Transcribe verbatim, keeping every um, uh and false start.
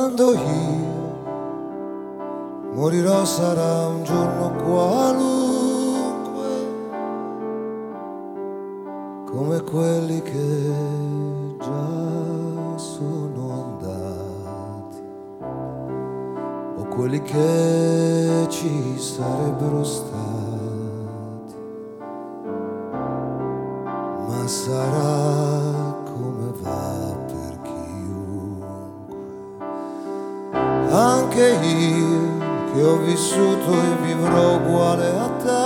Quando io morirò sarà un giorno qualunque, come quelli che già sono andati, o quelli che ci sarebbero stati, ma sarà come va per chiunque. Anche io che ho vissuto e vivrò uguale a te,